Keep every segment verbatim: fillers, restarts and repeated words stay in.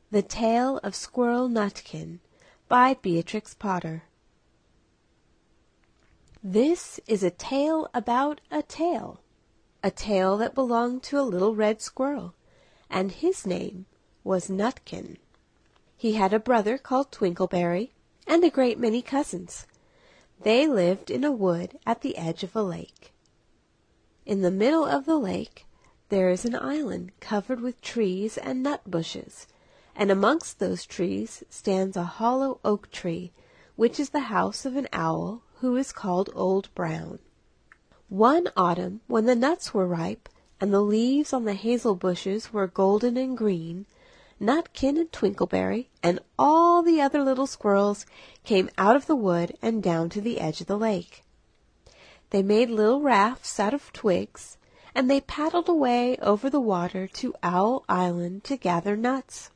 The Tale of Squirrel Nutkin by Beatrix Potter. This is a tale about a tail, a tail that belonged to a little red squirrel, and his name was Nutkin. He had a brother called Twinkleberry, and a great many cousins. They lived in a wood at the edge of a lake. In the middle of the lake there is an island covered with trees and nut bushes, and amongst those trees stands a hollow oak tree, which is the house of an owl who is called Old Brown. One autumn, when the nuts were ripe, and the leaves on the hazel bushes were golden and green, Nutkin and Twinkleberry and all the other little squirrels came out of the wood and down to the edge of the lake. They made little rafts out of twigs, and they paddled away over the water to Owl Island to gather nuts.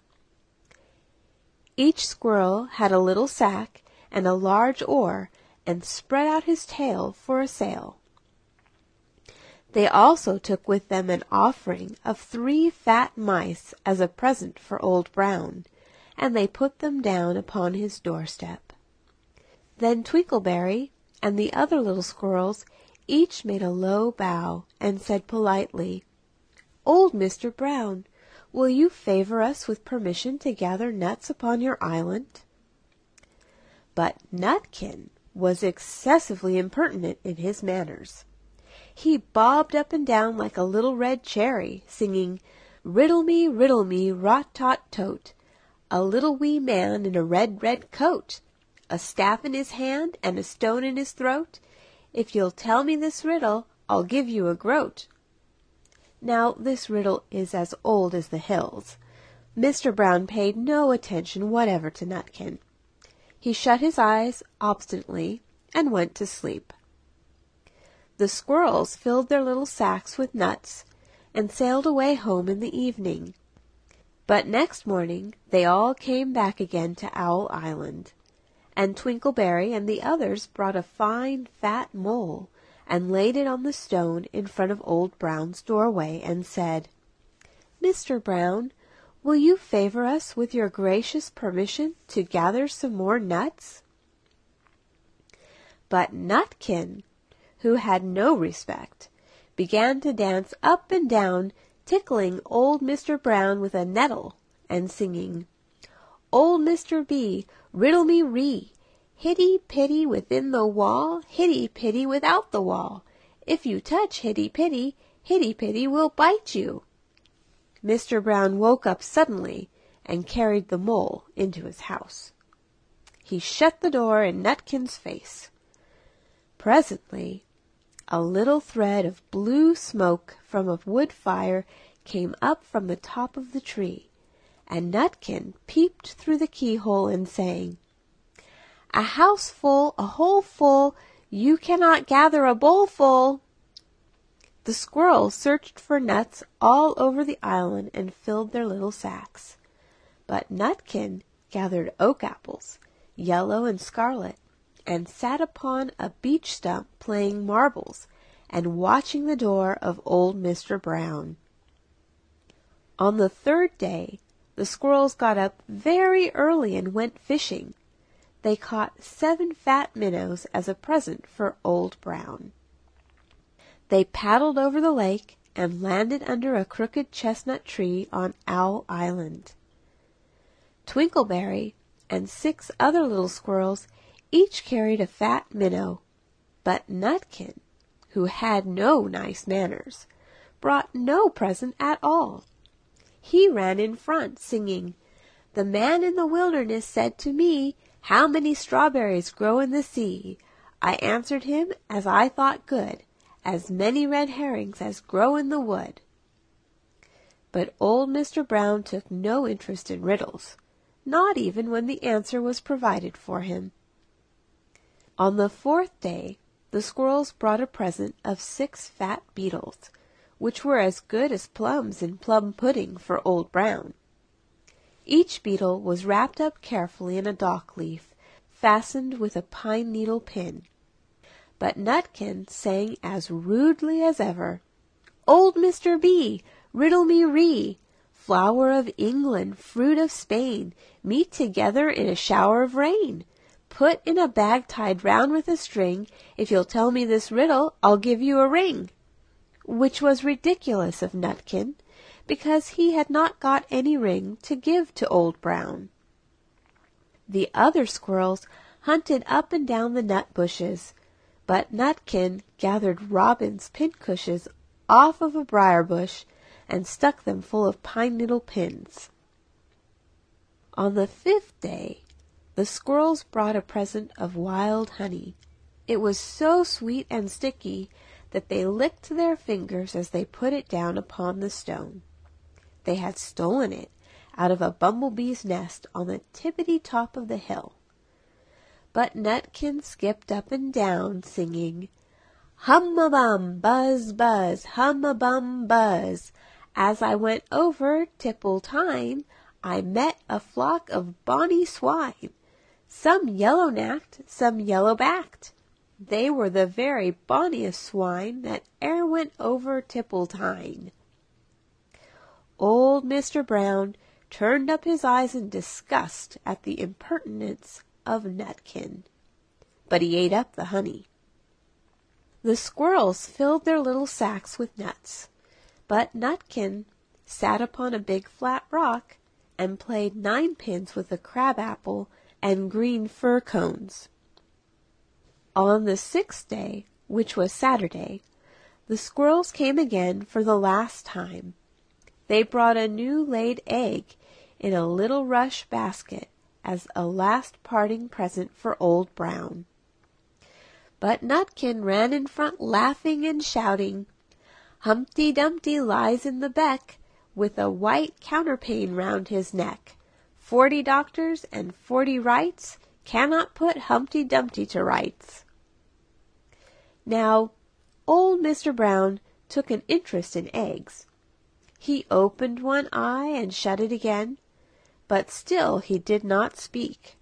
Each squirrel had a little sack and a large oar, and spread out his tail for a sail. They also took with them an offering of three fat mice as a present for Old Brown, and they put them down upon his doorstep. Then Twinkleberry and the other little squirrels each made a low bow and said politely, "Old Mister Brown, will you favor us with permission to gather nuts upon your island?" But Nutkin was excessively impertinent in his manners. He bobbed up and down like a little red cherry, singing, "Riddle me, riddle me, rot-tot-tote, a little wee man in a red, red coat, a staff in his hand and a stone in his throat. If you'll tell me this riddle, I'll give you a groat." Now this riddle is as old as the hills. Mister Brown paid no attention whatever to Nutkin. He shut his eyes obstinately and went to sleep. The squirrels filled their little sacks with nuts and sailed away home in the evening. But next morning they all came back again to Owl Island, and Twinkleberry and the others brought a fine fat mole and laid it on the stone in front of Old Brown's doorway and said, "Mister Brown, will you favor us with your gracious permission to gather some more nuts?" But Nutkin, who had no respect, began to dance up and down, tickling old Mister Brown with a nettle, and singing, "Old Mister B, riddle me ree, hitty-pitty within the wall, hitty-pitty without the wall. If you touch hitty-pitty, hitty-pitty will bite you." Mister Brown woke up suddenly and carried the mole into his house. He shut the door in Nutkin's face. Presently a little thread of blue smoke from a wood fire came up from the top of the tree, and Nutkin peeped through the keyhole and sang, "A house full, a hole full, you cannot gather a bowl full." The squirrels searched for nuts all over the island and filled their little sacks, but Nutkin gathered oak apples, yellow and scarlet, and sat upon a beech stump playing marbles and watching the door of old Mister Brown. On the third day the squirrels got up very early and went fishing. They caught seven fat minnows as a present for Old Brown. They paddled over the lake and landed under a crooked chestnut tree on Owl Island. Twinkleberry and six other little squirrels each carried a fat minnow, but Nutkin, who had no nice manners, brought no present at all. He ran in front, singing, "The man in the wilderness said to me, 'How many strawberries grow in the sea?' I answered him as I thought good, 'As many red herrings as grow in the wood.'" But old Mister Brown took no interest in riddles, not even when the answer was provided for him. On the fourth day the squirrels brought a present of six fat beetles, which were as good as plums in plum pudding for Old Brown. Each beetle was wrapped up carefully in a dock leaf, fastened with a pine needle pin. But Nutkin sang as rudely as ever, "Old Mister B, riddle me ree, Flower of England, fruit of Spain, meet together in a shower of rain. Put in a bag tied round with a string. If you'll tell me this riddle, I'll give you a ring. Which was ridiculous of Nutkin, because he had not got any ring to give to Old Brown. The other squirrels hunted up and down the nut bushes, but Nutkin gathered robin's pincushions off of a briar bush and stuck them full of pine needle pins. On the fifth day, the squirrels brought a present of wild honey. It was so sweet and sticky that they licked their fingers as they put it down upon the stone. They had stolen it out of a bumblebee's nest on the tippity top of the hill. But Nutkin skipped up and down, singing, "Hum-a-bum, buzz, buzz, hum-a-bum, buzz. As I went over Tipple-Tine, I met a flock of bonny swine, some yellow-nacked, some yellow-backed. They were the very bonniest swine that e'er went over Tipple-Tine." Old Mister Brown turned up his eyes in disgust at the impertinence of Nutkin, but he ate up the honey. The squirrels filled their little sacks with nuts, but Nutkin sat upon a big flat rock and played ninepins with a crab-apple and green fir cones. On the sixth day, which was Saturday, the squirrels came again for the last time. They brought a new laid egg in a little rush basket as a last parting present for Old Brown. But Nutkin ran in front laughing and shouting, "Humpty Dumpty lies in the beck, with a white counterpane round his neck. Forty doctors and forty wrights cannot put Humpty Dumpty to rights." Now, old Mister Brown took an interest in eggs. He opened one eye and shut it again, but still he did not speak.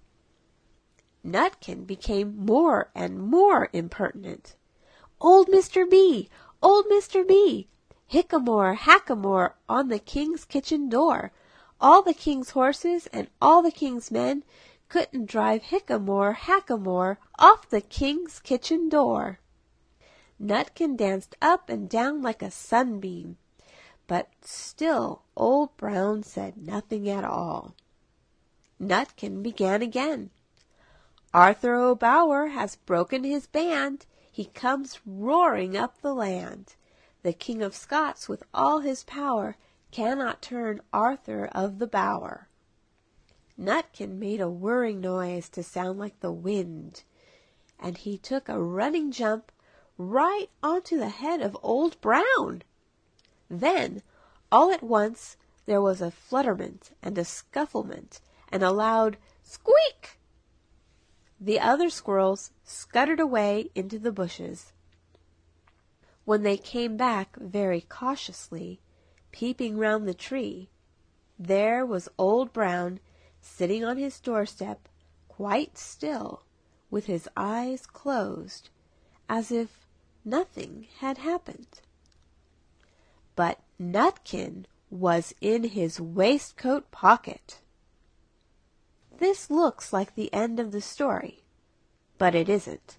Nutkin became more and more impertinent. "Old Mister B! Old Mister B! Hickamore, hackamore on the king's kitchen door. All the king's horses and all the king's men couldn't drive hickamore, hackamore off the king's kitchen door." Nutkin danced up and down like a sunbeam, but still Old Brown said nothing at all. Nutkin began again. "Arthur O'Bower has broken his band. He comes roaring up the land. The King of Scots with all his power cannot turn Arthur of the Bower." Nutkin made a whirring noise to sound like the wind, and he took a running jump right onto the head of Old Brown. Then, all at once, there was a flutterment and a scufflement and a loud squeak. The other squirrels scuttered away into the bushes. When they came back very cautiously, peeping round the tree, there was Old Brown sitting on his doorstep, quite still, with his eyes closed, as if nothing had happened. But Nutkin was in his waistcoat pocket. This looks like the end of the story, but it isn't.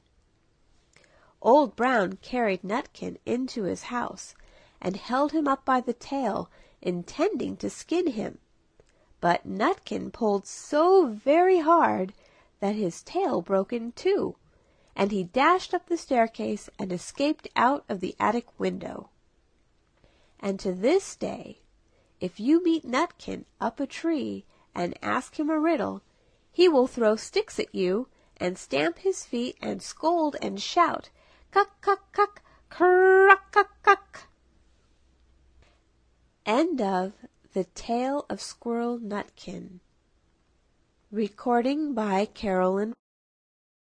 Old Brown carried Nutkin into his house and held him up by the tail, intending to skin him, but Nutkin pulled so very hard that his tail broke in two, and he dashed up the staircase and escaped out of the attic window. And to this day, if you meet Nutkin up a tree and ask him a riddle, he will throw sticks at you and stamp his feet and scold and shout, "Cuck, cuck, cuck, cruck, cuck, cuck." End of The Tale of Squirrel Nutkin. Recording by Carolyn